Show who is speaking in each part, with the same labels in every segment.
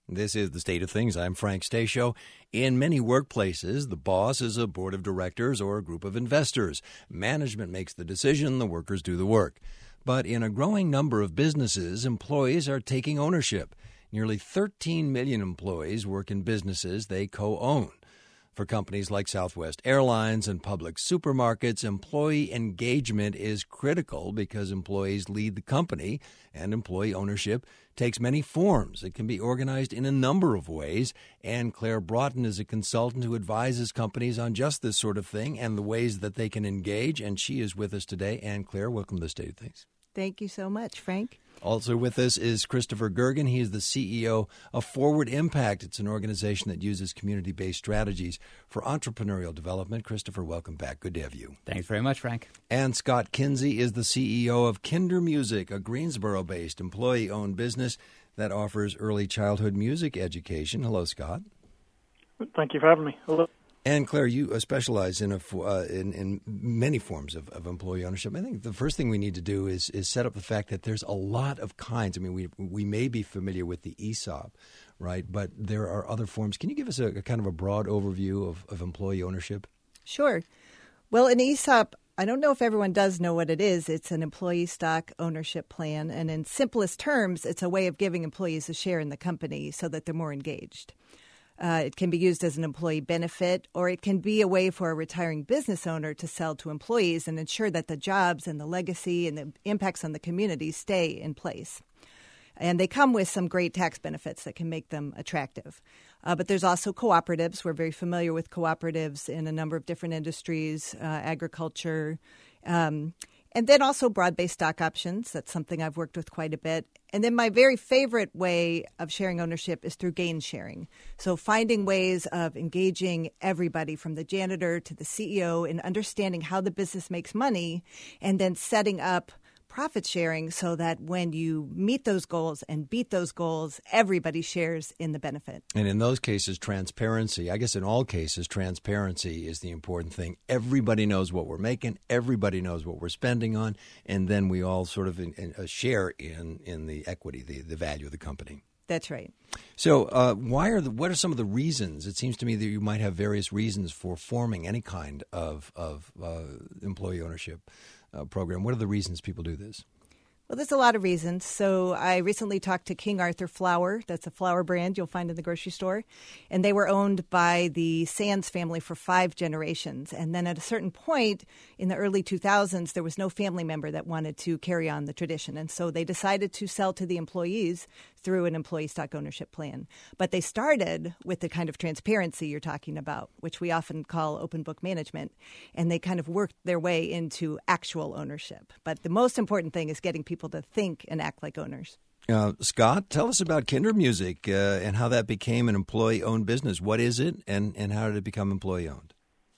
Speaker 1: This is The State of Things. I'm Frank Stasio. In many workplaces, the boss is a board of directors or a group of investors. Management makes the decision, the workers do the work. But in a growing number of businesses, employees are taking ownership. Nearly 13 million employees work in businesses they co-own. For companies like Southwest Airlines and public supermarkets, employee engagement is critical because employees lead the company, and employee ownership takes many forms. It can be organized in a number of ways, and Claire Broughton is a consultant who advises companies on just this sort of thing and the ways that they can engage, and she is with us today. And Claire, welcome to The State of Things.
Speaker 2: Thank you so much, Frank.
Speaker 1: Also with us is Christopher Gergen. He is the CEO of Forward Impact. It's an organization that uses community-based strategies for entrepreneurial development. Christopher, welcome back. Good to have you.
Speaker 3: Thanks very much, Frank.
Speaker 1: And Scott Kinsey is the CEO of Kinder Music, a Greensboro-based employee-owned business that offers early childhood music education. Hello, Scott.
Speaker 4: Thank you for having me. Hello.
Speaker 1: And Claire, you specialize in many forms of employee ownership. I think the first thing we need to do is set up the fact that there's a lot of kinds. I mean, we may be familiar with the ESOP, right? But there are other forms. Can you give us a kind of a broad overview of employee ownership?
Speaker 2: Sure. Well, an ESOP, I don't know if everyone does know what it is. It's an employee stock ownership plan. And in simplest terms, it's a way of giving employees a share in the company so that they're more engaged. It can be used as an employee benefit, or it can be a way for a retiring business owner to sell to employees and ensure that the jobs and the legacy and the impacts on the community stay in place. And they come with some great tax benefits that can make them attractive. But there's also cooperatives. We're very familiar with cooperatives in a number of different industries, agriculture, and then also broad-based stock options. That's something I've worked with quite a bit. And then my very favorite way of sharing ownership is through gain sharing. So finding ways of engaging everybody from the janitor to the CEO in understanding how the business makes money, and then setting up profit sharing so that when you meet those goals and beat those goals, everybody shares in the benefit.
Speaker 1: And in those cases, transparency. I guess in all cases, transparency is the important thing. Everybody knows what we're making. Everybody knows what we're spending on. And then we all sort of share in the equity, the value of the company.
Speaker 2: That's right.
Speaker 1: So what are some of the reasons? It seems to me that you might have various reasons for forming any kind of employee ownership program. What are the reasons people do this?
Speaker 2: Well, there's a lot of reasons. So I recently talked to King Arthur Flour. That's a flour brand you'll find in the grocery store. And they were owned by the Sands family for 5 generations. And then at a certain point in the early 2000s, there was no family member that wanted to carry on the tradition. And so they decided to sell to the employees through an employee stock ownership plan. But they started with the kind of transparency you're talking about, which we often call open book management. And they kind of worked their way into actual ownership. But the most important thing is getting people to think and act like owners.
Speaker 1: Scott, tell us about Kinder Music and how that became an employee-owned business. What is it, and how did it become employee-owned?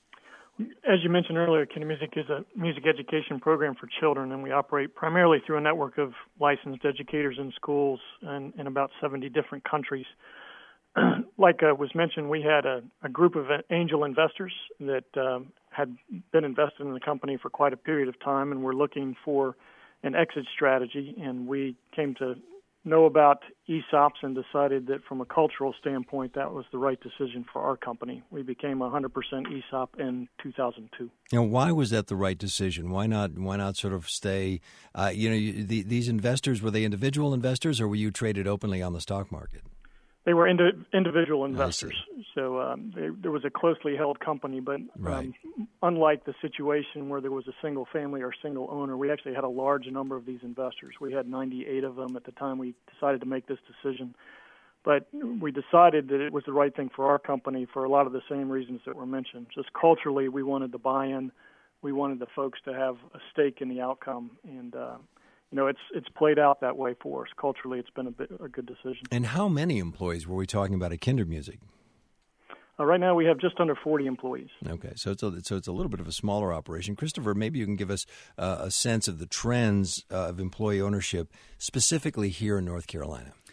Speaker 4: As you mentioned earlier, Kinder Music is a music education program for children, and we operate primarily through a network of licensed educators in schools in about 70 different countries. Like was mentioned, we had a group of angel investors that had been invested in the company for quite a period of time, and were looking for an exit strategy, and we came to know about ESOPs and decided that from a cultural standpoint, that was the right decision for our company. We became 100% ESOP in 2002.
Speaker 1: Now, why was that the right decision? Why not sort of stay, these investors, were they individual investors, or were you traded openly on the stock market?
Speaker 4: They were individual investors. So there was a closely held company, but
Speaker 1: right.
Speaker 4: Unlike the situation where there was a single family or single owner, we actually had a large number of these investors. We had 98 of them at the time we decided to make this decision. But we decided that it was the right thing for our company for a lot of the same reasons that were mentioned. Just culturally, we wanted the buy-in. We wanted the folks to have a stake in the outcome, and it's played out that way for us. Culturally, it's been a good decision.
Speaker 1: And how many employees were we talking about at Kinder Music?
Speaker 4: Right now, we have just under 40 employees.
Speaker 1: Okay, so it's a little bit of a smaller operation. Christopher, maybe you can give us a sense of the trends of employee ownership, specifically here in North Carolina.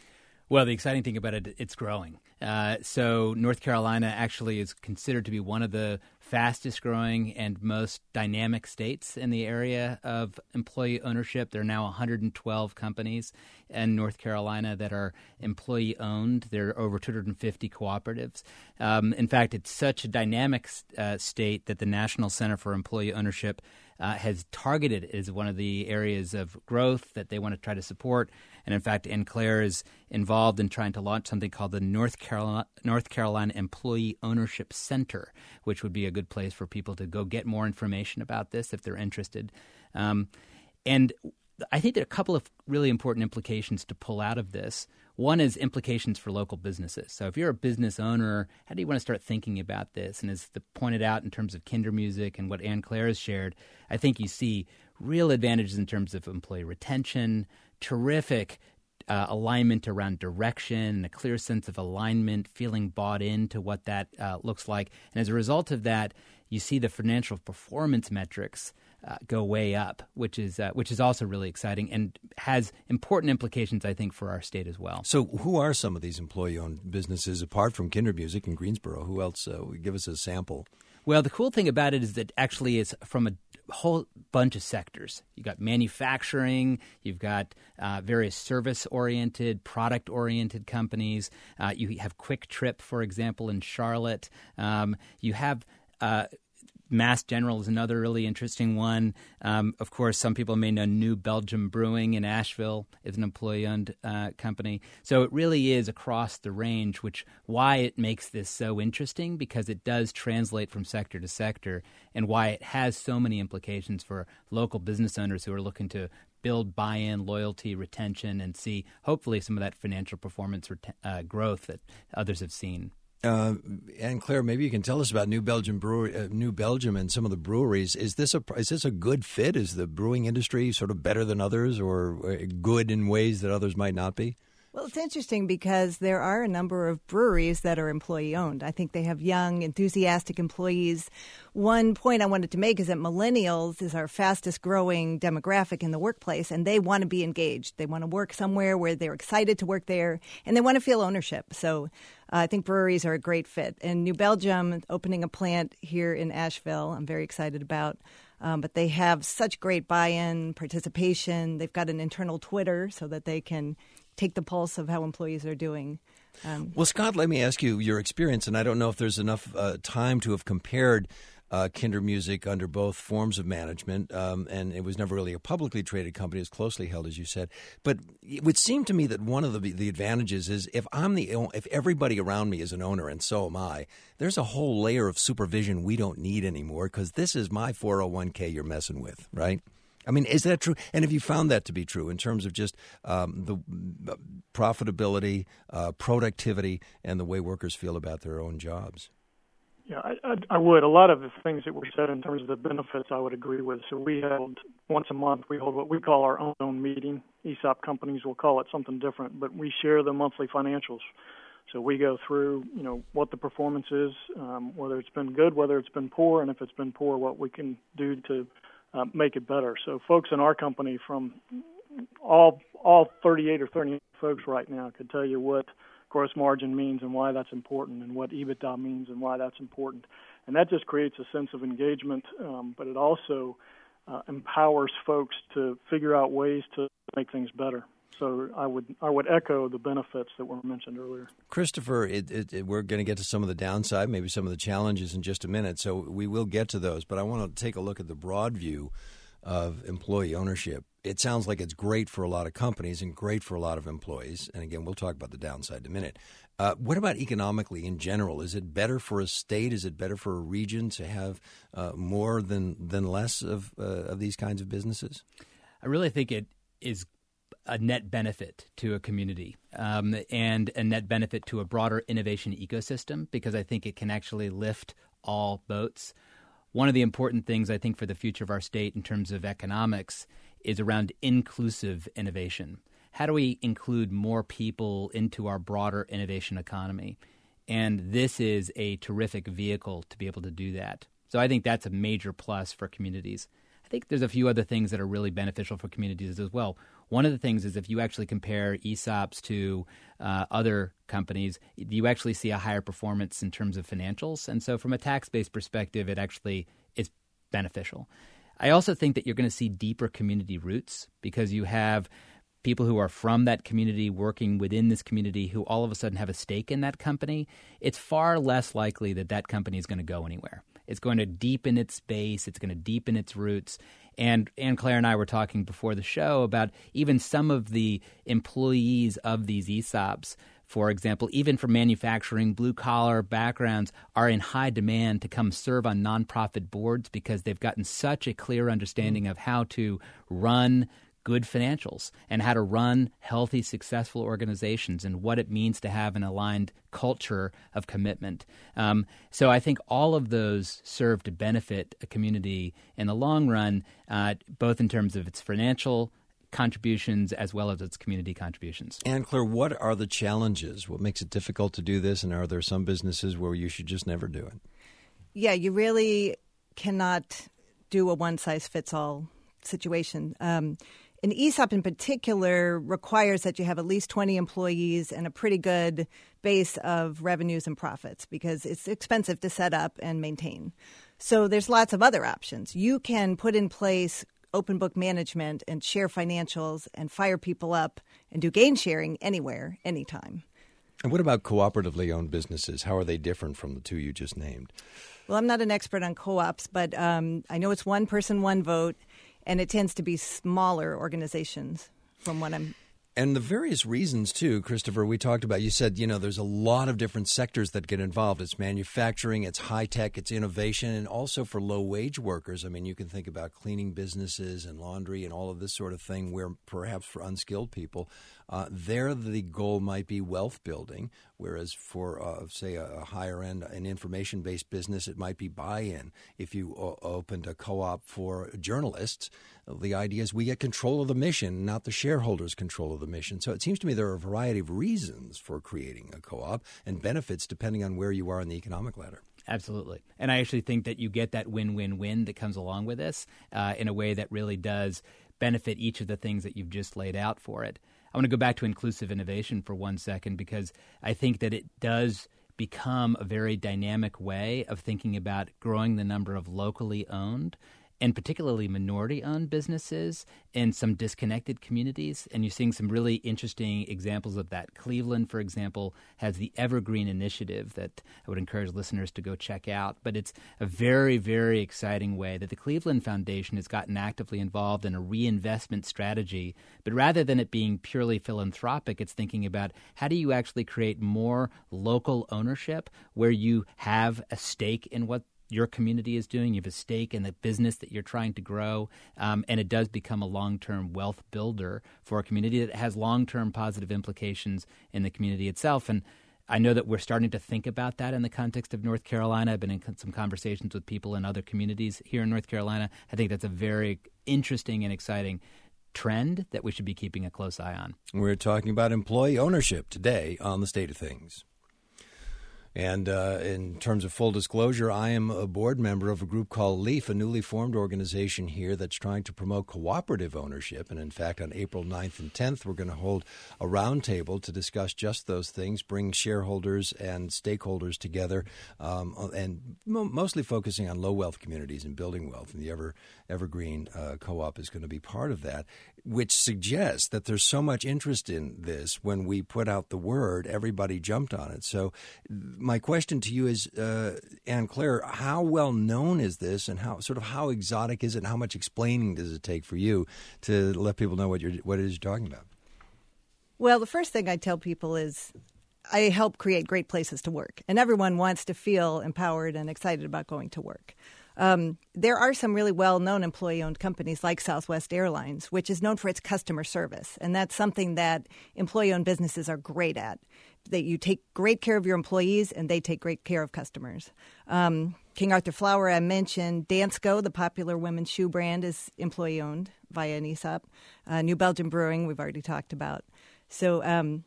Speaker 3: Well, the exciting thing about it, it's growing. So North Carolina actually is considered to be one of the fastest growing and most dynamic states in the area of employee ownership. There are now 112 companies in North Carolina that are employee owned. There are over 250 cooperatives. In fact, it's such a dynamic state that the National Center for Employee Ownership has targeted it as one of the areas of growth that they want to try to support. And in fact, Ann Claire is involved in trying to launch something called the North Carolina Employee Ownership Center, which would be a good place for people to go get more information about this if they're interested. And I think there are a couple of really important implications to pull out of this. One is implications for local businesses. So if you're a business owner, how do you want to start thinking about this? And as pointed out in terms of Kindermusik and what Ann Claire has shared, I think you see real advantages in terms of employee retention, terrific alignment around direction, a clear sense of alignment, feeling bought into what that looks like. And as a result of that, you see the financial performance metrics go way up, which is also really exciting and has important implications, I think, for our state as well.
Speaker 1: So who are some of these employee-owned businesses apart from Kindermusik in Greensboro? Who else? Give us a sample.
Speaker 3: Well, the cool thing about it is that actually it's from a whole bunch of sectors. You've got manufacturing, you've got various service-oriented, product-oriented companies. You have Quick Trip, for example, in Charlotte. You have Mass General is another really interesting one. Of course, some people may know New Belgium Brewing in Asheville is an employee-owned company. So it really is across the range, why it makes this so interesting, because it does translate from sector to sector, and why it has so many implications for local business owners who are looking to build buy-in, loyalty, retention, and see hopefully some of that financial performance growth that others have seen.
Speaker 1: Ann Claire, maybe you can tell us about New Belgium and some of the breweries. Is this a good fit? Is the brewing industry sort of better than others, or good in ways that others might not be?
Speaker 2: Well, it's interesting because there are a number of breweries that are employee-owned. I think they have young, enthusiastic employees. One point I wanted to make is that millennials is our fastest-growing demographic in the workplace, and they want to be engaged. They want to work somewhere where they're excited to work there, and they want to feel ownership. So I think breweries are a great fit. And New Belgium, opening a plant here in Asheville, I'm very excited about. But they have such great buy-in, participation. They've got an internal Twitter so that they can take the pulse of how employees are doing.
Speaker 1: Well, Scott, let me ask you your experience, and I don't know if there's enough time to have compared Kindermusik under both forms of management, and it was never really a publicly traded company. It's closely held, as you said. But it would seem to me that one of the advantages is if everybody around me is an owner, and so am I, there's a whole layer of supervision we don't need anymore, because this is my 401k you're messing with, right? I mean, is that true? And have you found that to be true in terms of just the profitability, productivity, and the way workers feel about their own jobs?
Speaker 4: Yeah, I would. A lot of the things that were said in terms of the benefits I would agree with. So we held once a month, we hold what we call our own meeting. ESOP companies will call it something different, but we share the monthly financials. So we go through, what the performance is, whether it's been good, whether it's been poor, and if it's been poor, what we can do to make it better. So folks in our company from all 38 or 38 folks right now could tell you what gross margin means and why that's important, and what EBITDA means and why that's important. And that just creates a sense of engagement, but it also empowers folks to figure out ways to make things better. So I would echo the benefits that were mentioned earlier.
Speaker 1: Christopher, we're going to get to some of the downside, maybe some of the challenges in just a minute, so we will get to those. But I want to take a look at the broad view of employee ownership. It sounds like it's great for a lot of companies and great for a lot of employees. And again, we'll talk about the downside in a minute. What about economically in general? Is it better for a state? Is it better for a region to have more than less of these kinds of businesses?
Speaker 3: I really think it is a net benefit to a community and a net benefit to a broader innovation ecosystem, because I think it can actually lift all boats. One of the important things I think for the future of our state in terms of economics is around inclusive innovation. How do we include more people into our broader innovation economy? And this is a terrific vehicle to be able to do that. So I think that's a major plus for communities. I think there's a few other things that are really beneficial for communities as well. One of the things is if you actually compare ESOPs to other companies, you actually see a higher performance in terms of financials. And so from a tax-based perspective, it actually is beneficial. I also think that you're going to see deeper community roots because you have people who are from that community working within this community who all of a sudden have a stake in that company. It's far less likely that that company is going to go anywhere. It's going to deepen its base. It's going to deepen its roots. And Ann-Claire and I were talking before the show about even some of the employees of these ESOPs, for example, even from manufacturing, blue-collar backgrounds, are in high demand to come serve on nonprofit boards because they've gotten such a clear understanding of how to run good financials and how to run healthy, successful organizations and what it means to have an aligned culture of commitment. So I think all of those serve to benefit a community in the long run, both in terms of its financial contributions as well as its community contributions.
Speaker 1: Ann-Claire, what are the challenges? What makes it difficult to do this? And are there some businesses where you should just never do it?
Speaker 2: Yeah, you really cannot do a one-size-fits-all situation. An ESOP in particular requires that you have at least 20 employees and a pretty good base of revenues and profits because it's expensive to set up and maintain. So there's lots of other options. You can put in place open book management and share financials and fire people up and do gain sharing anywhere, anytime.
Speaker 1: And what about cooperatively owned businesses? How are they different from the two you just named?
Speaker 2: Well, I'm not an expert on co-ops, but I know it's one person, one vote. And it tends to be smaller organizations from what I'm...
Speaker 1: And the various reasons, too, Christopher, we talked about. You said, there's a lot of different sectors that get involved. It's manufacturing, it's high-tech, it's innovation, and also for low-wage workers. I mean, you can think about cleaning businesses and laundry and all of this sort of thing where perhaps for unskilled people, there the goal might be wealth building, whereas for, say, a higher-end, an information-based business, it might be buy-in. If you opened a co-op for journalists, the idea is we get control of the mission, not the shareholders' control of the mission. So it seems to me there are a variety of reasons for creating a co-op and benefits depending on where you are in the economic ladder.
Speaker 3: Absolutely. And I actually think that you get that win-win-win that comes along with this in a way that really does benefit each of the things that you've just laid out for it. I want to go back to inclusive innovation for 1 second because I think that it does become a very dynamic way of thinking about growing the number of locally owned and particularly minority-owned businesses in some disconnected communities. And you're seeing some really interesting examples of that. Cleveland, for example, has the Evergreen Initiative that I would encourage listeners to go check out. But it's a very, very exciting way that the Cleveland Foundation has gotten actively involved in a reinvestment strategy. But rather than it being purely philanthropic, it's thinking about how do you actually create more local ownership where you have a stake in what your community is doing. You have a stake in the business that you're trying to grow, and it does become a long-term wealth builder for a community that has long-term positive implications in the community itself. And I know that we're starting to think about that in the context of North Carolina. I've been in some conversations with people in other communities here in North Carolina. I think that's a very interesting and exciting trend that we should be keeping a close eye on.
Speaker 1: We're talking about employee ownership today on The State of Things. And in terms of full disclosure, I am a board member of a group called LEAF, a newly formed organization here that's trying to promote cooperative ownership. And in fact, on April 9th and 10th, we're going to hold a roundtable to discuss just those things, bring shareholders and stakeholders together, and mostly focusing on low-wealth communities and building wealth. And the Evergreen Co-op is going to be part of that, which suggests that there's so much interest in this. When we put out the word, everybody jumped on it. So my question to you is, Ann-Claire, how well known is this, and how exotic is it, and how much explaining does it take for you to let people know what it is you're talking about?
Speaker 2: Well, the first thing I tell people is I help create great places to work, and everyone wants to feel empowered and excited about going to work. There are some really well-known employee-owned companies like Southwest Airlines, which is known for its customer service, and that's something that employee-owned businesses are great at. That you take great care of your employees, and they take great care of customers. King Arthur Flour, I mentioned. Dansko, the popular women's shoe brand, is employee-owned via an ESOP. New Belgium Brewing, we've already talked about. So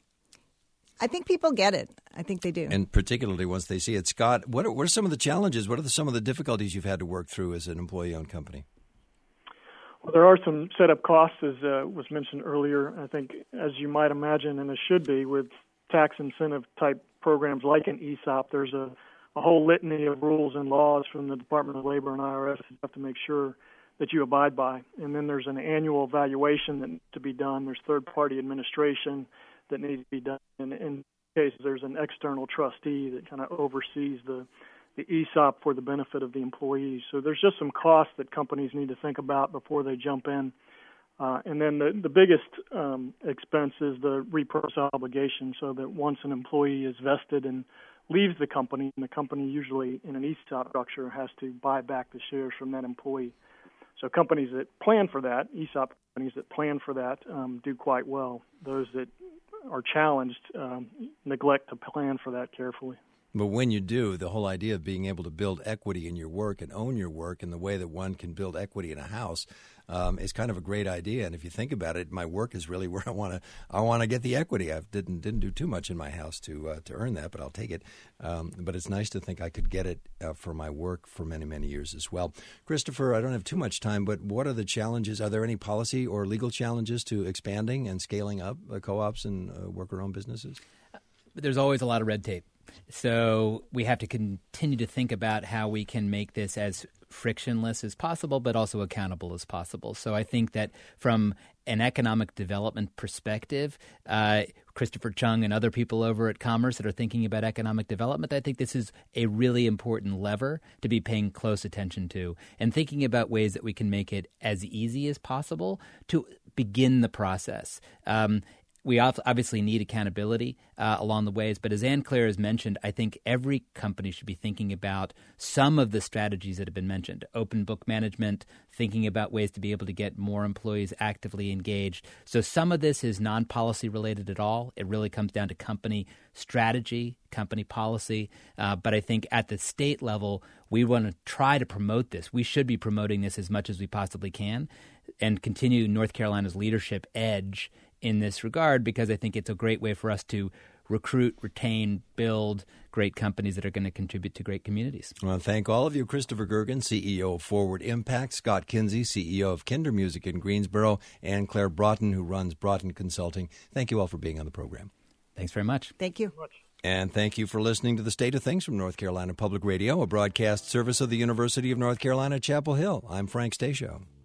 Speaker 2: I think people get it. I think they do.
Speaker 1: And particularly once they see it. Scott, what are some of the challenges? What are some of the difficulties you've had to work through as an employee-owned company?
Speaker 4: Well, there are some setup costs, as was mentioned earlier. I think, as you might imagine, and it should be, with tax incentive type programs like an ESOP, there's a whole litany of rules and laws from the Department of Labor and IRS that you have to make sure that you abide by. And then there's an annual evaluation that needs to be done. There's third-party administration that needs to be done. And in case there's an external trustee that kind of oversees the ESOP for the benefit of the employees. So there's just some costs that companies need to think about before they jump in. And then the biggest expense is the repurchase obligation, so that once an employee is vested and leaves the company, and the company usually in an ESOP structure has to buy back the shares from that employee. So companies that plan for that, ESOP companies that plan for that, do quite well. Those that are challenged neglect to plan for that carefully.
Speaker 1: But when you do, the whole idea of being able to build equity in your work and own your work in the way that one can build equity in a house is kind of a great idea. And if you think about it, my work is really where I want to get the equity. I didn't do too much in my house to earn that, but I'll take it. But it's nice to think I could get it for my work for many, many years as well. Christopher, I don't have too much time, but what are the challenges? Are there any policy or legal challenges to expanding and scaling up co-ops and worker-owned businesses?
Speaker 3: There's always a lot of red tape. So we have to continue to think about how we can make this as frictionless as possible, but also accountable as possible. So I think that from an economic development perspective, Christopher Chung and other people over at Commerce that are thinking about economic development, I think this is a really important lever to be paying close attention to and thinking about ways that we can make it as easy as possible to begin the process. We obviously need accountability along the ways, but as Ann Claire has mentioned, I think every company should be thinking about some of the strategies that have been mentioned. Open book management, thinking about ways to be able to get more employees actively engaged. So some of this is non-policy related at all. It really comes down to company strategy, company policy. But I think at the state level, we want to try to promote this. We should be promoting this as much as we possibly can and continue North Carolina's leadership edge in this regard, because I think it's a great way for us to recruit, retain, build great companies that are going to contribute to great communities.
Speaker 1: I want to thank all of you. Christopher Gergen, CEO of Forward Impact, Scott Kinsey, CEO of Kinder Music in Greensboro, Ann Claire Broughton, who runs Broughton Consulting. Thank you all for being on the program.
Speaker 3: Thanks very much.
Speaker 2: Thank you.
Speaker 1: And thank you for listening to The State of Things from North Carolina Public Radio, a broadcast service of the University of North Carolina, Chapel Hill. I'm Frank Stasio.